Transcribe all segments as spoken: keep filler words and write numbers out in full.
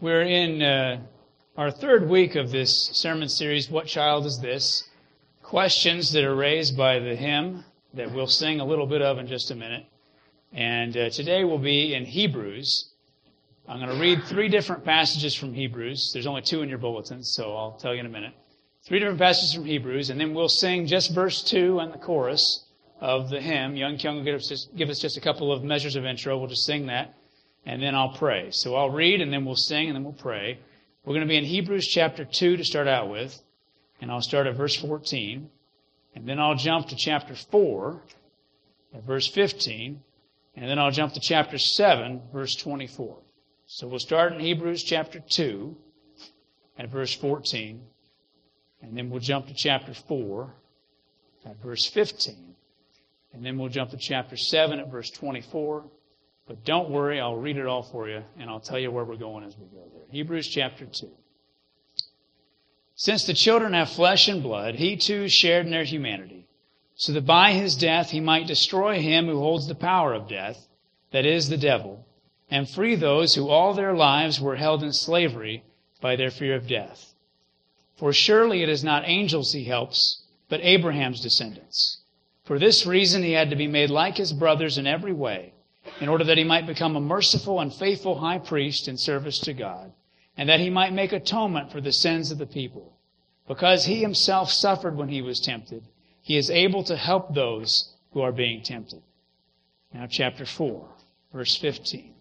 We're in uh, our third week of this sermon series, What Child Is This? Questions that are raised by the hymn that we'll sing a little bit of in just a minute. And uh, today we'll be in Hebrews. I'm going to read three different passages from Hebrews. There's only two in your bulletins, so I'll tell you in a minute. Three different passages from Hebrews, and then we'll sing just verse two and the chorus of the hymn. Young Kyung will give us, just, give us just a couple of measures of intro. We'll just sing that, and then I'll pray. So I'll read, and then we'll sing, and then we'll pray. We're going to be in Hebrews chapter two to start out with, and I'll start at verse fourteen, and then I'll jump to chapter four at verse fifteen, and then I'll jump to chapter seven, verse twenty-four. So we'll start in Hebrews chapter two at verse fourteen, and then we'll jump to chapter four at verse fifteen, and then we'll jump to chapter seven at verse twenty-four. But don't worry, I'll read it all for you, and I'll tell you where we're going as we go there. Hebrews chapter two. Since the children have flesh and blood, he too shared in their humanity, so that by his death he might destroy him who holds the power of death, that is, the devil, and free those who all their lives were held in slavery by their fear of death. For surely it is not angels he helps, but Abraham's descendants. For this reason he had to be made like his brothers in every way, in order that he might become a merciful and faithful high priest in service to God, and that he might make atonement for the sins of the people. Because he himself suffered when he was tempted, he is able to help those who are being tempted. Now chapter four, verse fifteen.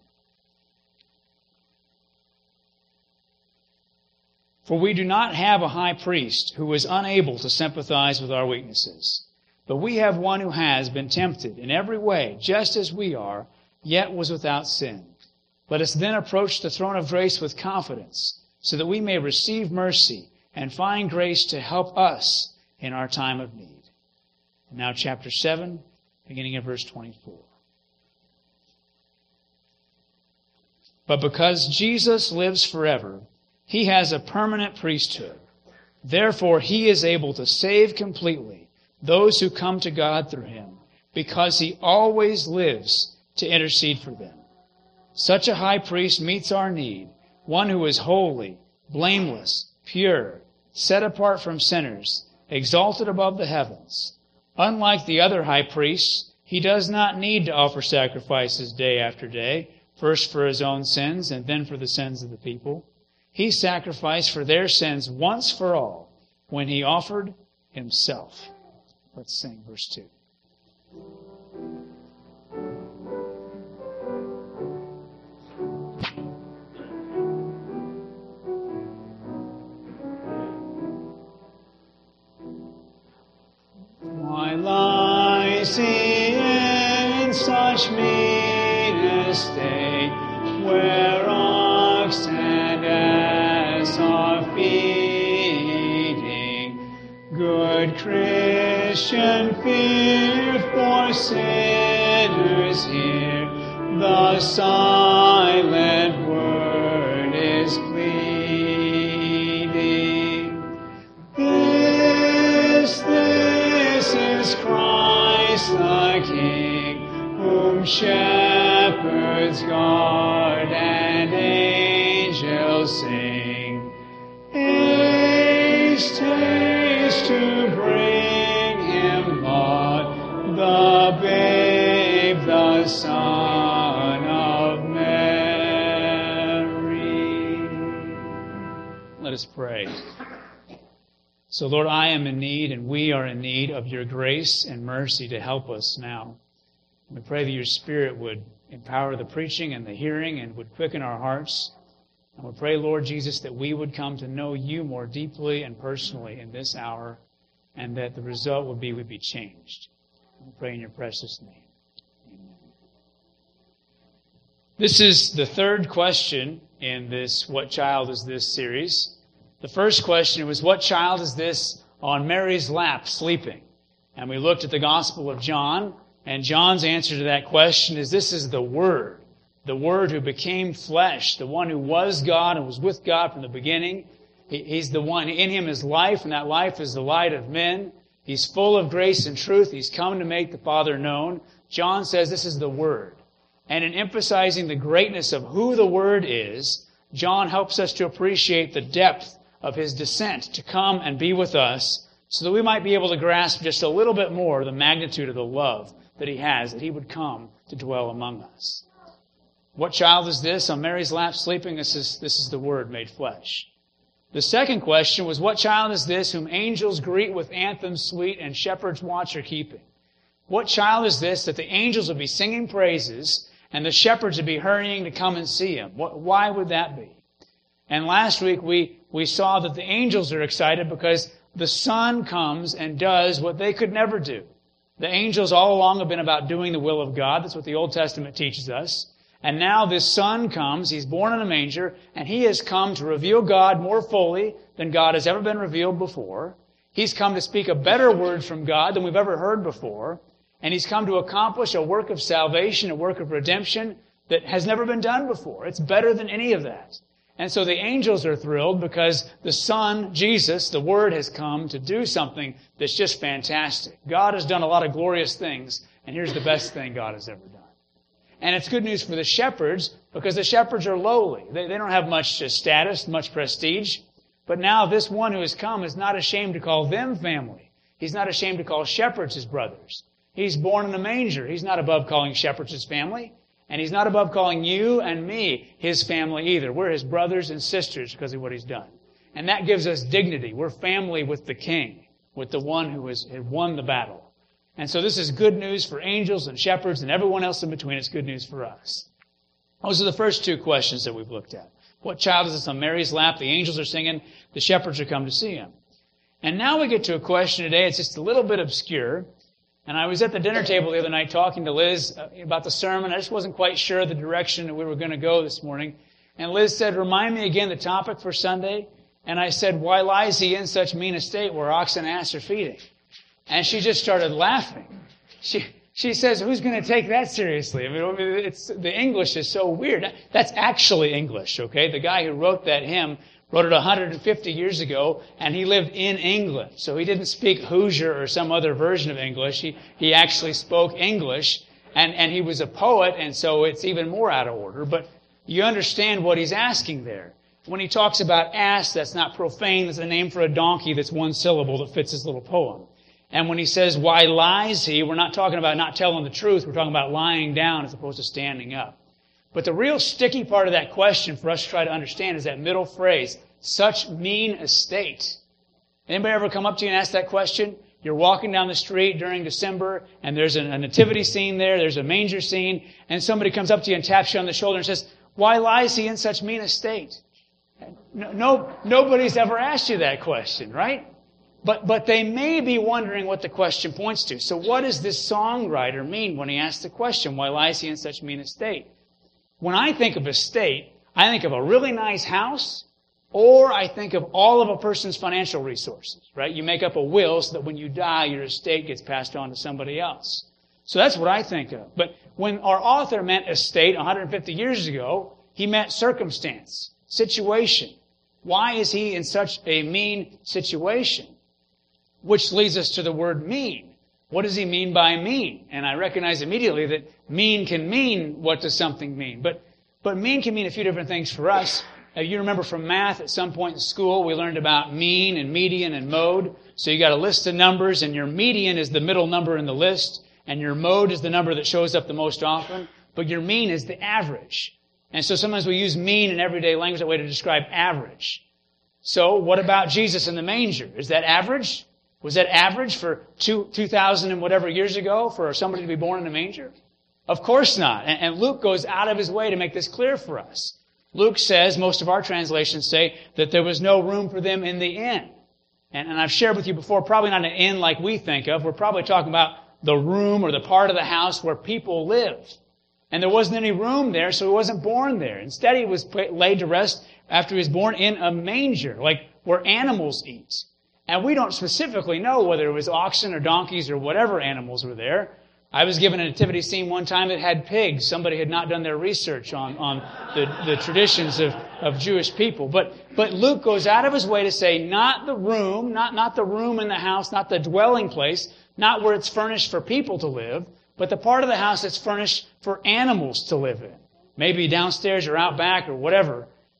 For we do not have a high priest who is unable to sympathize with our weaknesses, but we have one who has been tempted in every way, just as we are, yet was without sin. Let us then approach the throne of grace with confidence, so that we may receive mercy and find grace to help us in our time of need. And now chapter seven, beginning at verse twenty-four. But because Jesus lives forever, he has a permanent priesthood. Therefore, he is able to save completely those who come to God through him, because he always lives to intercede for them. Such a high priest meets our need, one who is holy, blameless, pure, set apart from sinners, exalted above the heavens. Unlike the other high priests, he does not need to offer sacrifices day after day, first for his own sins and then for the sins of the people. He sacrificed for their sins once for all when he offered himself. Let's sing verse two. Why lies he in such mean estate, where ox and ass are feeding? Good Christian, fear for sinners here, the silent word is pleading. This, this is Christ the King, whom shepherds guard and angels sing. Haste, haste to bring him laud, the babe, the Son of Mary. Let us pray. So, Lord, I am in need, and we are in need of your grace and mercy to help us now. We pray that your Spirit would empower the preaching and the hearing and would quicken our hearts. And we pray, Lord Jesus, that we would come to know you more deeply and personally in this hour, and that the result would be we'd be changed. We pray in your precious name. Amen. This is the third question in this What Child Is This series. The first question was, what child is this on Mary's lap sleeping? And we looked at the Gospel of John, and John's answer to that question is, this is the Word. The Word who became flesh, the one who was God and was with God from the beginning. He, he's the one, in him is life, and that life is the light of men. He's full of grace and truth. He's come to make the Father known. John says this is the Word. And in emphasizing the greatness of who the Word is, John helps us to appreciate the depth of his descent to come and be with us so that we might be able to grasp just a little bit more the magnitude of the love that he has, that he would come to dwell among us. What child is this on Mary's lap sleeping? This is, this is the Word made flesh. The second question was, what child is this whom angels greet with anthems sweet and shepherds watch are keeping? What child is this that the angels would be singing praises and the shepherds would be hurrying to come and see him? What, why would that be? And last week we, we saw that the angels are excited because the Son comes and does what they could never do. The angels all along have been about doing the will of God. That's what the Old Testament teaches us. And now this Son comes, He's born in a manger, and He has come to reveal God more fully than God has ever been revealed before. He's come to speak a better word from God than we've ever heard before. And He's come to accomplish a work of salvation, a work of redemption that has never been done before. It's better than any of that. And so the angels are thrilled because the Son, Jesus, the Word, has come to do something that's just fantastic. God has done a lot of glorious things, and here's the best thing God has ever done. And it's good news for the shepherds because the shepherds are lowly. They, they don't have much status, much prestige. But now this one who has come is not ashamed to call them family. He's not ashamed to call shepherds his brothers. He's born in a manger. He's not above calling shepherds his family. And He's not above calling you and me his family either. We're His brothers and sisters because of what He's done. And that gives us dignity. We're family with the King, with the one who has won the battle. And so this is good news for angels and shepherds and everyone else in between. It's good news for us. Those are the first two questions that we've looked at. What child is this on Mary's lap? The angels are singing. The shepherds are come to see Him. And now we get to a question today. It's just a little bit obscure. And I was at the dinner table the other night talking to Liz about the sermon. I just wasn't quite sure the direction that we were going to go this morning. And Liz said, remind me again the topic for Sunday. And I said, why lies He in such mean estate where ox and ass are feeding? And she just started laughing. She she says, who's going to take that seriously? I mean, it's the English is so weird. That's actually English, okay? The guy who wrote that hymn wrote it one hundred fifty years ago, and he lived in England. So he didn't speak Hoosier or some other version of English. He he actually spoke English, and, and he was a poet, and so it's even more out of order. But you understand what he's asking there. When he talks about ass, that's not profane. That's a name for a donkey that's one syllable that fits his little poem. And when he says, why lies he, we're not talking about not telling the truth. We're talking about lying down as opposed to standing up. But the real sticky part of that question for us to try to understand is that middle phrase, such mean estate. Anybody ever come up to you and ask that question? You're walking down the street during December, and there's a nativity scene there, there's a manger scene, and somebody comes up to you and taps you on the shoulder and says, why lies he in such mean estate? No, no, nobody's ever asked you that question, right? But but they may be wondering what the question points to. So what does this songwriter mean when he asks the question, why lies he in such mean estate? When I think of estate, I think of a really nice house, or I think of all of a person's financial resources, right? You make up a will so that when you die, your estate gets passed on to somebody else. So that's what I think of. But when our author meant estate one hundred fifty years ago, he meant circumstance, situation. Why is he in such a mean situation? Which leads us to the word mean. What does he mean by mean? And I recognize immediately that mean can mean what does something mean. But but mean can mean a few different things for us. Uh, you remember from math at some point in school we learned about mean and median and mode. So you got a list of numbers and your median is the middle number in the list and your mode is the number that shows up the most often. But your mean is the average. And so sometimes we use mean in everyday language as a way to describe average. So what about Jesus in the manger? Is that average? Was that average for two, 2,000 and whatever years ago for somebody to be born in a manger? Of course not. And, and Luke goes out of his way to make this clear for us. Luke says, most of our translations say, that there was no room for them in the inn. And, and I've shared with you before, probably not an inn like we think of. We're probably talking about the room or the part of the house where people live. And there wasn't any room there, so he wasn't born there. Instead, he was laid to rest after he was born in a manger, like where animals eat. And we don't specifically know whether it was oxen or donkeys or whatever animals were there. I was given a nativity scene one time that had pigs. Somebody had not done their research on, on the, the traditions of, of Jewish people. But, but Luke goes out of his way to say not the room, not, not the room in the house, not the dwelling place, not where it's furnished for people to live, but the part of the house that's furnished for animals to live in. Maybe downstairs or out back or whatever.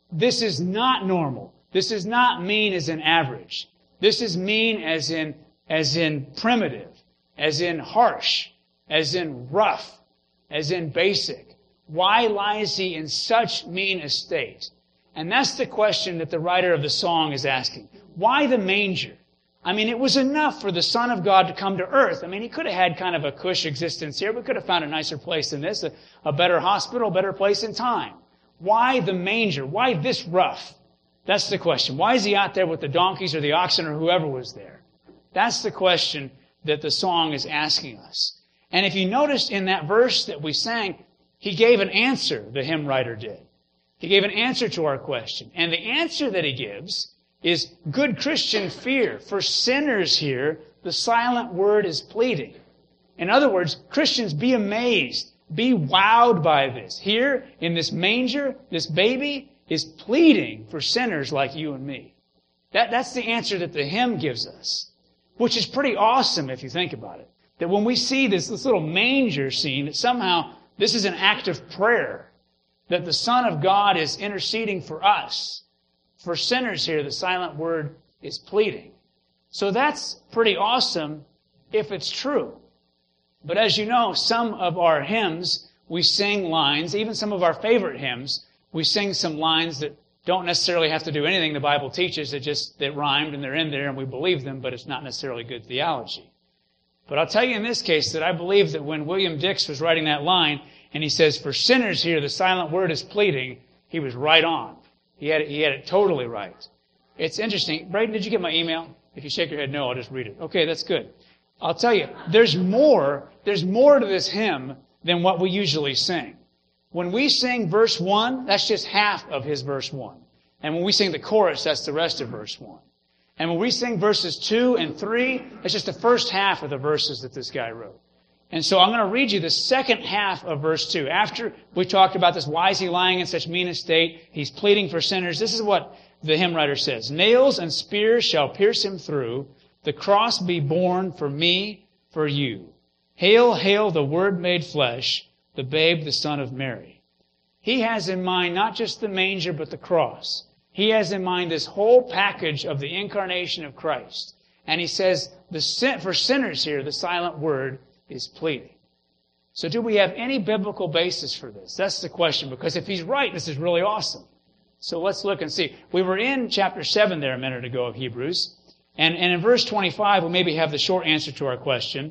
This is not normal. This is not mean as in average. This is mean as in, as in primitive, as in harsh, as in rough, as in basic. Why lies he in such mean estate? And that's the question that the writer of the song is asking. Why the manger? I mean, it was enough for the Son of God to come to earth. I mean, he could have had kind of a cush existence here. We could have found a nicer place than this, a, a better hospital, a better place in time. Why the manger? Why this rough? That's the question. Why is he out there with the donkeys or the oxen or whoever was there? That's the question that the song is asking us. And if you noticed in that verse that we sang, he gave an answer, the hymn writer did. He gave an answer to our question. And the answer that he gives is good Christian fear. For sinners here, the silent word is pleading. In other words, Christians, be amazed. Be wowed by this. Here, in this manger, this baby is pleading for sinners like you and me. That, that's the answer that the hymn gives us, which is pretty awesome if you think about it. That when we see this, this little manger scene, that somehow this is an act of prayer. That the Son of God is interceding for us. For sinners here, the silent word is pleading. So that's pretty awesome if it's true. But as you know, some of our hymns, we sing lines, even some of our favorite hymns, we sing some lines that don't necessarily have to do anything the Bible teaches. It just, they rhymed and they're in there and we believe them, but it's not necessarily good theology. But I'll tell you in this case that I believe that when William Dix was writing that line, and he says, for sinners here, the silent word is pleading, he was right on. He had it, he had it totally right. It's interesting. Braden, did you get my email? If you shake your head no, I'll just read it. Okay, that's good. I'll tell you, there's more, there's more to this hymn than what we usually sing. When we sing verse one, that's just half of his verse one. And when we sing the chorus, that's the rest of verse one. And when we sing verses two and three, it's just the first half of the verses that this guy wrote. And so I'm going to read you the second half of verse two. After we talked about this, why is he lying in such mean estate? He's pleading for sinners. This is what the hymn writer says. Nails and spears shall pierce him through. The cross be borne for me, for you. Hail, hail, the Word made flesh, the babe, the Son of Mary. He has in mind not just the manger, but the cross. He has in mind this whole package of the incarnation of Christ. And he says, the sin, for sinners here, the silent word is pleading. So do we have any biblical basis for this? That's the question, because if he's right, this is really awesome. So let's look and see. We were in chapter seven there a minute ago of Hebrews, and, and in verse twenty-five, we maybe have the short answer to our question.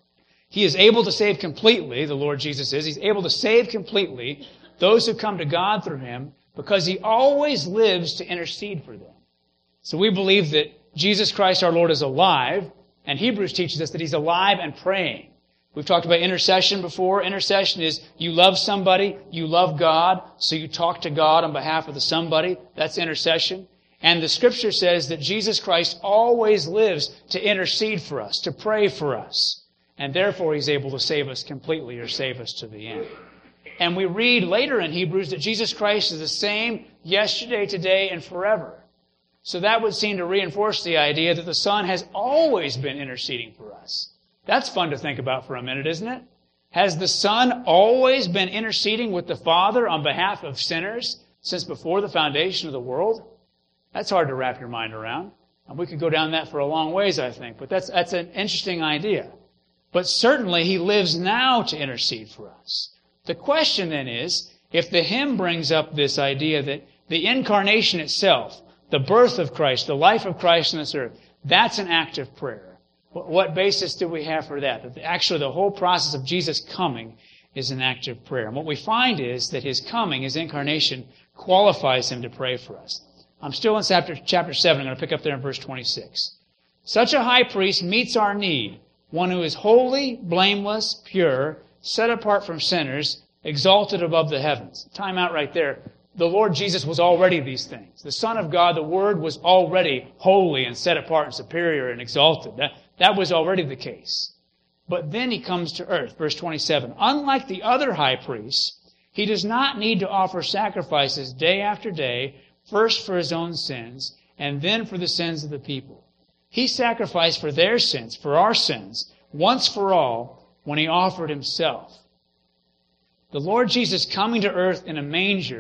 He is able to save completely, the Lord Jesus is. He's able to save completely those who come to God through him, because he always lives to intercede for them. So we believe that Jesus Christ our Lord is alive, and Hebrews teaches us that he's alive and praying. We've talked about intercession before. Intercession is you love somebody, you love God, so you talk to God on behalf of the somebody. That's intercession. And the Scripture says that Jesus Christ always lives to intercede for us, to pray for us. And therefore he's able to save us completely or save us to the end. And we read later in Hebrews that Jesus Christ is the same yesterday, today, and forever. So that would seem to reinforce the idea that the Son has always been interceding for us. That's fun to think about for a minute, isn't it? Has the Son always been interceding with the Father on behalf of sinners since before the foundation of the world? That's hard to wrap your mind around. And we could go down that for a long ways, I think. But that's, that's an interesting idea. But certainly he lives now to intercede for us. The question then is, if the hymn brings up this idea that the incarnation itself, the birth of Christ, the life of Christ on this earth, that's an act of prayer. What basis do we have for that? That actually the whole process of Jesus coming is an act of prayer. And what we find is that his coming, his incarnation, qualifies him to pray for us. I'm still in chapter, chapter seven. I'm going to pick up there in verse twenty-six. Such a high priest meets our need, one who is holy, blameless, pure, set apart from sinners, exalted above the heavens. Time out right there. The Lord Jesus was already these things. The Son of God, the Word, was already holy and set apart and superior and exalted. That, that was already the case. But then he comes to earth, verse twenty-seven. Unlike the other high priests, he does not need to offer sacrifices day after day, first for his own sins, and then for the sins of the people. He sacrificed for their sins, for our sins, once for all, when he offered himself. The Lord Jesus coming to earth in a manger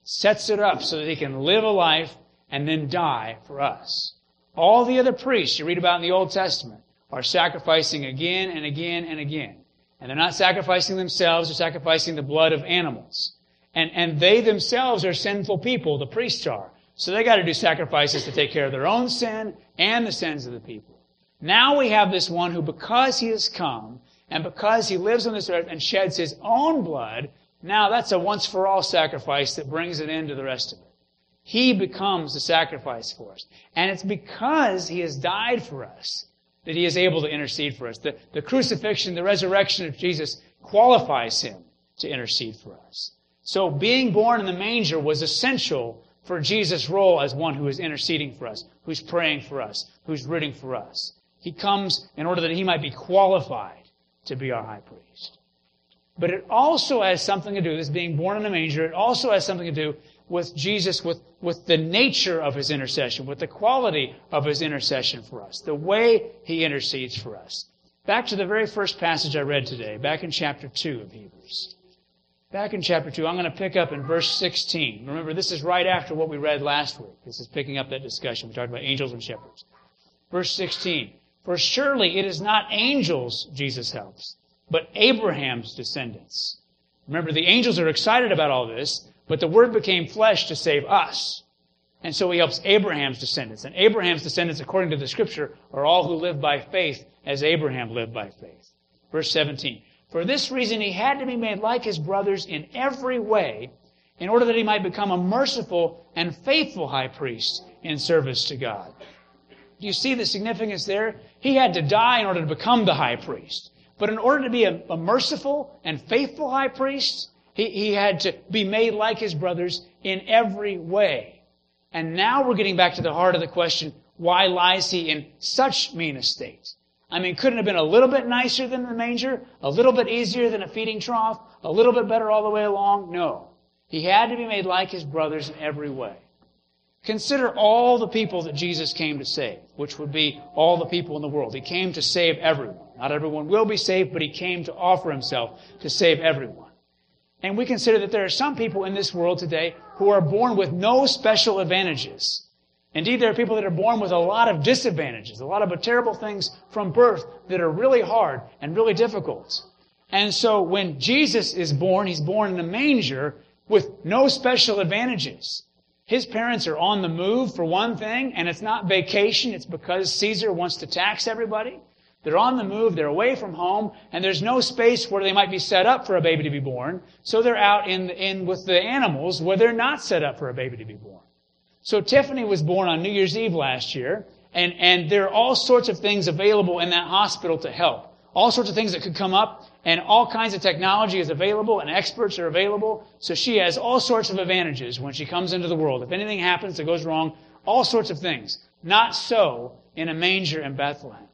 sets it up so that he can live a life and then die for us. All the other priests you read about in the Old Testament are sacrificing again and again and again. And they're not sacrificing themselves, they're sacrificing the blood of animals. And, and they themselves are sinful people, the priests are. So they got to do sacrifices to take care of their own sin and the sins of the people. Now we have this one who, because he has come, and because he lives on this earth and sheds his own blood, now that's a once-for-all sacrifice that brings an end to the rest of it. He becomes the sacrifice for us. And it's because he has died for us that he is able to intercede for us. The, the crucifixion, the resurrection of Jesus qualifies him to intercede for us. So being born in the manger was essential for Jesus' role as one who is interceding for us, who's praying for us, who's rooting for us. He comes in order that he might be qualified to be our high priest. But it also has something to do, this being born in a manger, it also has something to do with Jesus, with, with the nature of his intercession, with the quality of his intercession for us, the way he intercedes for us. Back to the very first passage I read today, back in chapter two of Hebrews. Back in chapter two, I'm going to pick up in verse sixteen. Remember, this is right after what we read last week. This is picking up that discussion. We talked about angels and shepherds. Verse sixteen. For surely it is not angels Jesus helps, but Abraham's descendants. Remember, the angels are excited about all this, but the Word became flesh to save us. And so he helps Abraham's descendants. And Abraham's descendants, according to the Scripture, are all who live by faith as Abraham lived by faith. Verse seventeen. For this reason he had to be made like his brothers in every way, in order that he might become a merciful and faithful high priest in service to God. Do you see the significance there? He had to die in order to become the high priest. But in order to be a, a merciful and faithful high priest, he, he had to be made like his brothers in every way. And now we're getting back to the heart of the question, why lies he in such mean estate? I mean, couldn't it have been a little bit nicer than the manger? A little bit easier than a feeding trough? A little bit better all the way along? No. He had to be made like his brothers in every way. Consider all the people that Jesus came to save, which would be all the people in the world. He came to save everyone. Not everyone will be saved, but he came to offer himself to save everyone. And we consider that there are some people in this world today who are born with no special advantages. Indeed, there are people that are born with a lot of disadvantages, a lot of terrible things from birth that are really hard and really difficult. And so when Jesus is born, he's born in a manger with no special advantages. His parents are on the move, for one thing, and it's not vacation. It's because Caesar wants to tax everybody. They're on the move, they're away from home, and there's no space where they might be set up for a baby to be born. So they're out in, in with the animals where they're not set up for a baby to be born. So Tiffany was born on New Year's Eve last year, and, and there are all sorts of things available in that hospital to help. All sorts of things that could come up, and all kinds of technology is available, and experts are available. So she has all sorts of advantages when she comes into the world. If anything happens that goes wrong, all sorts of things. Not so in a manger in Bethlehem.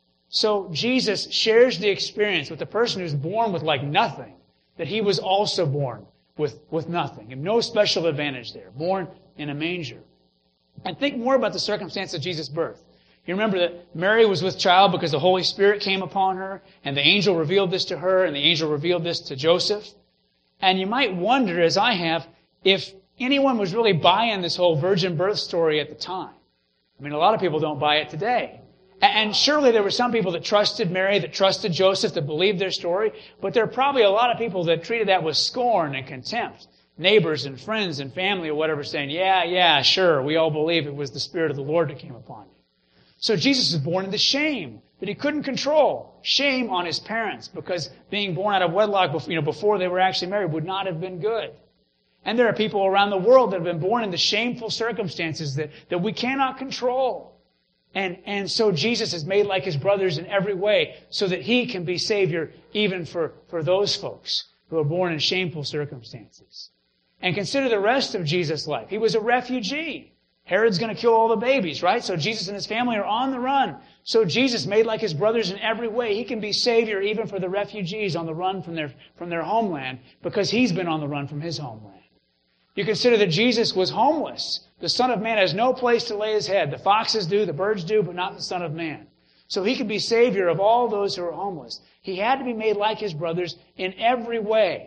So Jesus shares the experience with the person who's born with like nothing, that he was also born with, with nothing, and no special advantage there, born in a manger. And think more about the circumstance of Jesus' birth. You remember that Mary was with child because the Holy Spirit came upon her, and the angel revealed this to her, and the angel revealed this to Joseph. And you might wonder, as I have, if anyone was really buying this whole virgin birth story at the time. I mean, a lot of people don't buy it today. And surely there were some people that trusted Mary, that trusted Joseph, that believed their story, but there are probably a lot of people that treated that with scorn and contempt. Neighbors and friends and family or whatever saying, yeah, yeah, sure, we all believe it was the Spirit of the Lord that came upon you. So Jesus was born into shame that he couldn't control. Shame on his parents, because being born out of wedlock before, you know, before they were actually married would not have been good. And there are people around the world that have been born into shameful circumstances that, that we cannot control. And, and so Jesus is made like his brothers in every way so that he can be Savior even for, for those folks who are born in shameful circumstances. And consider the rest of Jesus' life. He was a refugee. Herod's going to kill all the babies, right? So Jesus and his family are on the run. So Jesus, made like his brothers in every way, he can be Savior even for the refugees on the run from their, from their homeland, because he's been on the run from his homeland. You consider that Jesus was homeless. The Son of Man has no place to lay his head. The foxes do, the birds do, but not the Son of Man. So he could be Savior of all those who are homeless. He had to be made like his brothers in every way.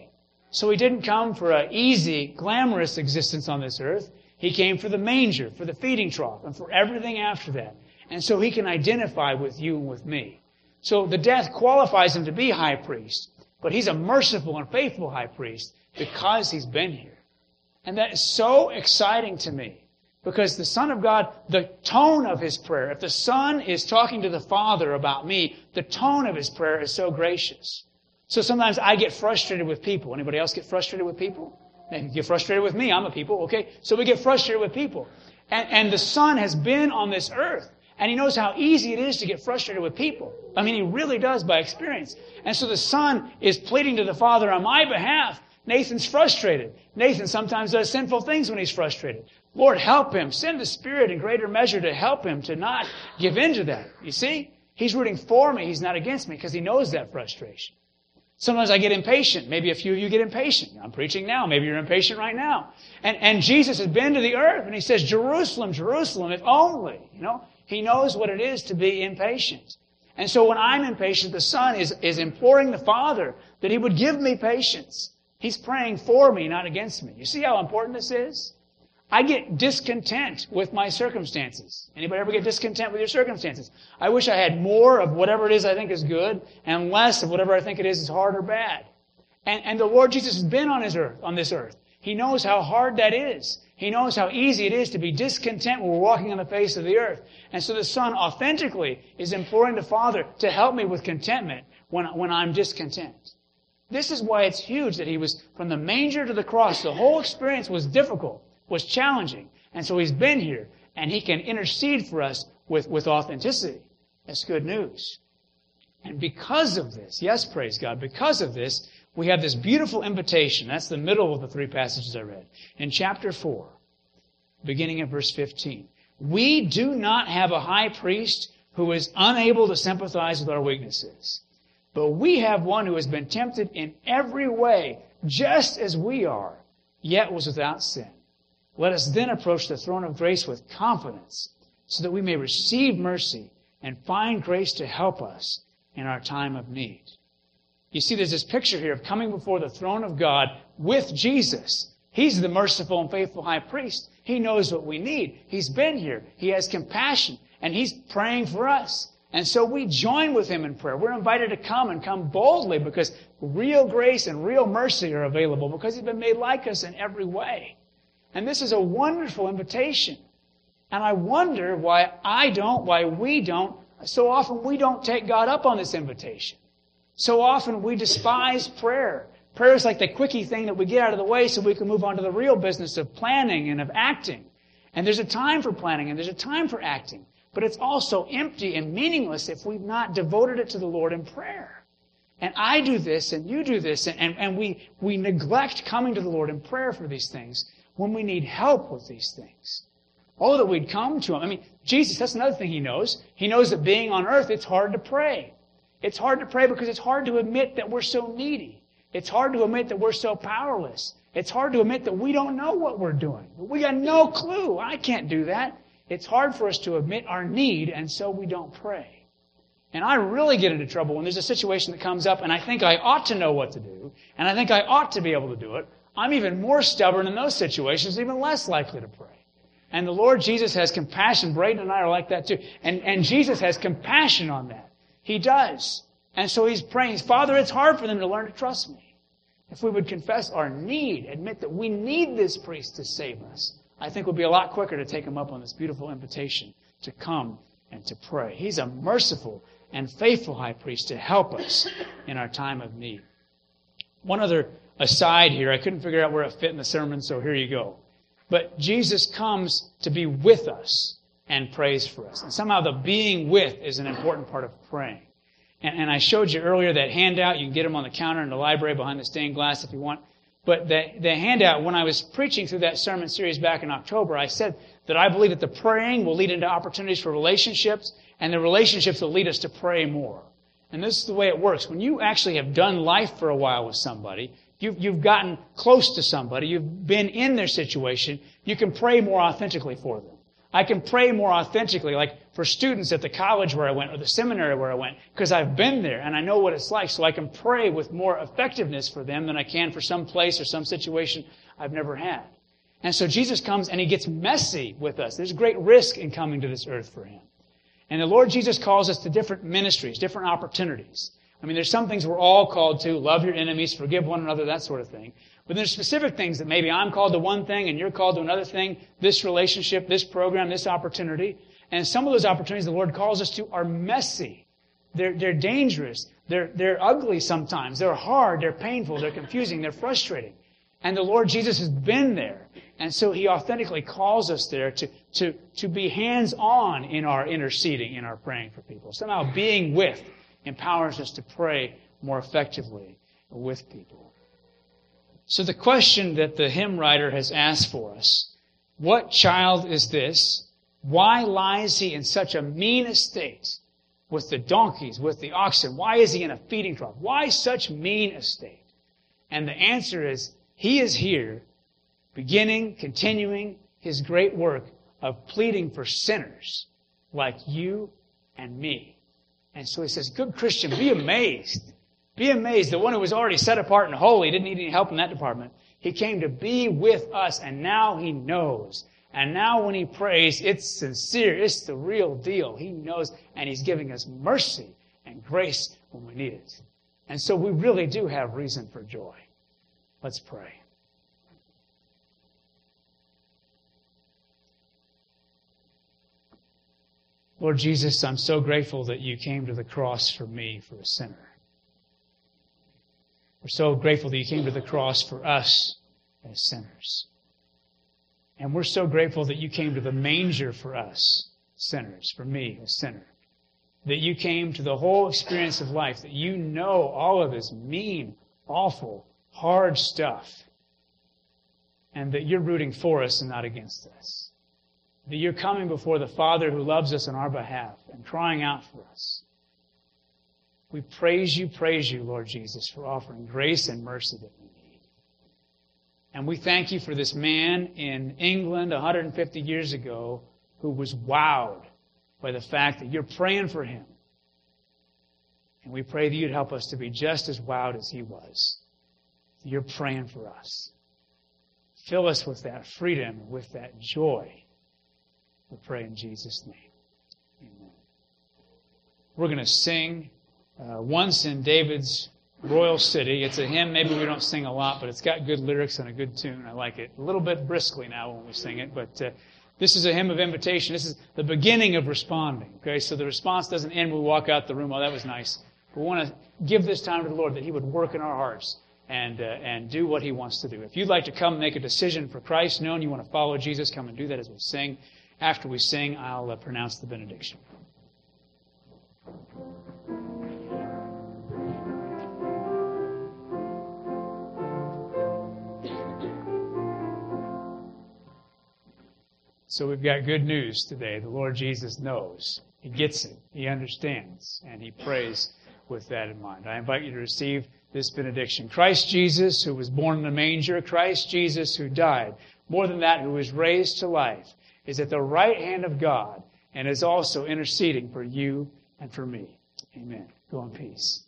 So he didn't come for an easy, glamorous existence on this earth. He came for the manger, for the feeding trough, and for everything after that. And so he can identify with you and with me. So the death qualifies him to be high priest, but he's a merciful and faithful high priest because he's been here. And that is so exciting to me. Because the Son of God, the tone of his prayer, if the Son is talking to the Father about me, the tone of his prayer is so gracious. So sometimes I get frustrated with people. Anybody else get frustrated with people? You get frustrated with me. I'm a people, okay? So we get frustrated with people. And, and the Son has been on this earth. And he knows how easy it is to get frustrated with people. I mean, he really does by experience. And so the Son is pleading to the Father on my behalf. Nathan's frustrated. Nathan sometimes does sinful things when he's frustrated. Lord, help him. Send the Spirit in greater measure to help him to not give in to that. You see? He's rooting for me. He's not against me because he knows that frustration. Sometimes I get impatient. Maybe a few of you get impatient. I'm preaching now. Maybe you're impatient right now. And, and Jesus has been to the earth and he says, Jerusalem, Jerusalem, if only. You know, he knows what it is to be impatient. And so when I'm impatient, the Son is, is imploring the Father that he would give me patience. He's praying for me, not against me. You see how important this is? I get discontent with my circumstances. Anybody ever get discontent with your circumstances? I wish I had more of whatever it is I think is good and less of whatever I think it is is hard or bad. And, and the Lord Jesus has been on his earth, on this earth. He knows how hard that is. He knows how easy it is to be discontent when we're walking on the face of the earth. And so the Son authentically is imploring the Father to help me with contentment when, when I'm discontent. This is why it's huge that he was, from the manger to the cross, the whole experience was difficult, was challenging. And so he's been here, and he can intercede for us with, with authenticity. That's good news. And because of this, yes, praise God, because of this, we have this beautiful invitation. That's the middle of the three passages I read. In chapter four, beginning at verse fifteen. We do not have a high priest who is unable to sympathize with our weaknesses. But we have one who has been tempted in every way, just as we are, yet was without sin. Let us then approach the throne of grace with confidence, so that we may receive mercy and find grace to help us in our time of need. You see, there's this picture here of coming before the throne of God with Jesus. He's the merciful and faithful high priest. He knows what we need. He's been here. He has compassion, and he's praying for us. And so we join with him in prayer. We're invited to come and come boldly because real grace and real mercy are available because he's been made like us in every way. And this is a wonderful invitation. And I wonder why I don't, why we don't, so often we don't take God up on this invitation. So often we despise prayer. Prayer is like the quickie thing that we get out of the way so we can move on to the real business of planning and of acting. And there's a time for planning and there's a time for acting. But it's also empty and meaningless if we've not devoted it to the Lord in prayer. And I do this and you do this and, and, and we, we neglect coming to the Lord in prayer for these things when we need help with these things. Oh, that we'd come to him. I mean, Jesus, that's another thing he knows. He knows that being on earth, it's hard to pray. It's hard to pray because it's hard to admit that we're so needy. It's hard to admit that we're so powerless. It's hard to admit that we don't know what we're doing. We got no clue. I can't do that. It's hard for us to admit our need, and so we don't pray. And I really get into trouble when there's a situation that comes up, and I think I ought to know what to do, and I think I ought to be able to do it. I'm even more stubborn in those situations, even less likely to pray. And the Lord Jesus has compassion. Braden and I are like that too. And, and Jesus has compassion on that. He does. And so he's praying, Father, it's hard for them to learn to trust me. If we would confess our need, admit that we need this priest to save us, I think we'll be a lot quicker to take him up on this beautiful invitation to come and to pray. He's a merciful and faithful high priest to help us in our time of need. One other aside here, I couldn't figure out where it fit in the sermon, so here you go. But Jesus comes to be with us and prays for us. And somehow the being with is an important part of praying. And, and I showed you earlier that handout. You can get them on the counter in the library behind the stained glass if you want. But the, the handout, when I was preaching through that sermon series back in October, I said that I believe that the praying will lead into opportunities for relationships, and the relationships will lead us to pray more. And this is the way it works. When you actually have done life for a while with somebody, you've, you've gotten close to somebody, you've been in their situation, you can pray more authentically for them. I can pray more authentically, like for students at the college where I went or the seminary where I went, because I've been there and I know what it's like. So I can pray with more effectiveness for them than I can for some place or some situation I've never had. And so Jesus comes and he gets messy with us. There's great risk in coming to this earth for him. And the Lord Jesus calls us to different ministries, different opportunities. I mean, there's some things we're all called to. Love your enemies, forgive one another, that sort of thing. But there's specific things that maybe I'm called to one thing and you're called to another thing, this relationship, this program, this opportunity. And some of those opportunities the Lord calls us to are messy. They're, they're dangerous. They're, they're ugly sometimes. They're hard. They're painful. They're confusing. They're frustrating. And the Lord Jesus has been there. And so He authentically calls us there to, to, to be hands-on in our interceding, in our praying for people. Somehow being with empowers us to pray more effectively with people. So the question that the hymn writer has asked for us, what child is this? Why lies he in such a mean estate with the donkeys, with the oxen? Why is he in a feeding trough? Why such mean estate? And the answer is, he is here, beginning, continuing his great work of pleading for sinners like you and me. And so he says, good Christian, be amazed. Be amazed. The one who was already set apart and holy didn't need any help in that department. He came to be with us, and now he knows. And now when he prays, it's sincere. It's the real deal. He knows, and he's giving us mercy and grace when we need it. And so we really do have reason for joy. Let's pray. Lord Jesus, I'm so grateful that you came to the cross for me, for a sinner. We're so grateful that you came to the cross for us as sinners. And we're so grateful that you came to the manger for us, sinners, for me, a sinner. That you came to the whole experience of life, that you know all of this mean, awful, hard stuff. And that you're rooting for us and not against us. That you're coming before the Father who loves us on our behalf and crying out for us. We praise you, praise you, Lord Jesus, for offering grace and mercy that we need. And we thank you for this man in England one hundred fifty years ago who was wowed by the fact that you're praying for him. And we pray that you'd help us to be just as wowed as he was. You're praying for us. Fill us with that freedom, with that joy. We pray in Jesus' name. Amen. We're going to sing uh, Once in David's Royal City. It's a hymn maybe we don't sing a lot, but it's got good lyrics and a good tune. I like it. A little bit briskly now when we sing it, but uh, this is a hymn of invitation. This is the beginning of responding. Okay, so the response doesn't end when we walk out the room. Oh, that was nice. We want to give this time to the Lord that He would work in our hearts and uh, and do what He wants to do. If you'd like to come and make a decision for Christ, knowing you want to follow Jesus, come and do that as we sing. After we sing, I'll uh, pronounce the benediction. So we've got good news today. The Lord Jesus knows. He gets it. He understands. And He prays with that in mind. I invite you to receive this benediction. Christ Jesus, who was born in a manger, Christ Jesus, who died, more than that, who was raised to life, is at the right hand of God and is also interceding for you and for me. Amen. Go in peace.